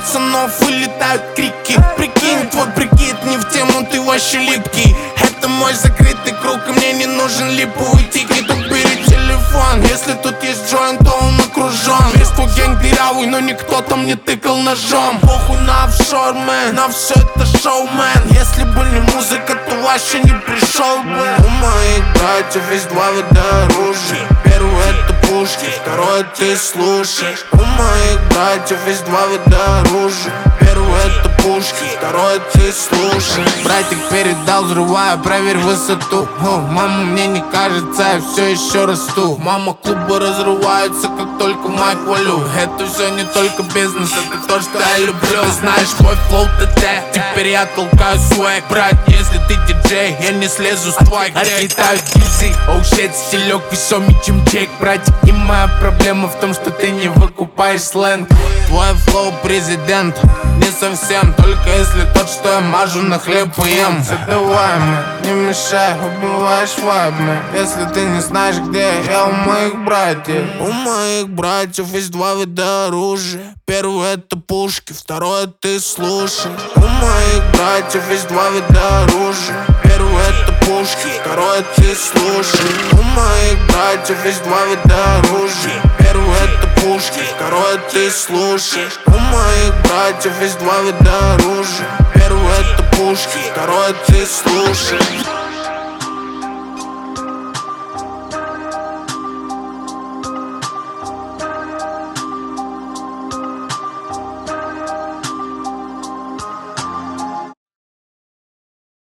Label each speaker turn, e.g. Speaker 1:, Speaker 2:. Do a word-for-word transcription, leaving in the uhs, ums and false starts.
Speaker 1: пацанов вылетают крики. Прикинь, твой прикид не в тему, ты вообще липкий. Это мой закрытый круг, и мне не нужен липовый тикет. Убери телефон, если тут есть джойнт, то он окружен. Весь твой гэнг дырявый, но никто там не тыкал ножом. Похуй на офшор, мэн, на все это шоу, мэн. Если бы не музыка, то вообще не пришел бы. У моих братьев есть два вида оружия. Первый это пушки, второй ты слушаешь. У моих братьев есть два вида оружия. Первый это пушки, второй ты слушаешь. Братик передал, взрываю, проверь высоту. О, мама, мне не кажется, я все еще расту. Мама, клубы разрываются, как только майк валю. Это все не только бизнес, это то, что я люблю. Ты знаешь мой флоу ТТ, теперь я толкаю свэг. Брат, если ты диджей, я не слезу с твоих. Отлетаю дизель, оу щит, стилек весомый, чем Джейк. Братик, и моя проблема в том, что ты не выкупаешь сленг. Твой флоу президент, не совсем, только если тот, что я мажу на хлеб и ем. Задавай мне, не мешай, убиваешь вайбами. Если ты не знаешь, где я у моих братьев. У моих братьев есть два вида оружия. Первый это пушки, второй ты слушаешь. У моих братьев есть два вида оружия. Первый это пушки, второй ты слушаешь. У моих братьев есть два вида оружия. Первый это пушки, второй ты слушаешь. У моих братьев есть два вида оружия. Первый это пушки, второй ты слушаешь.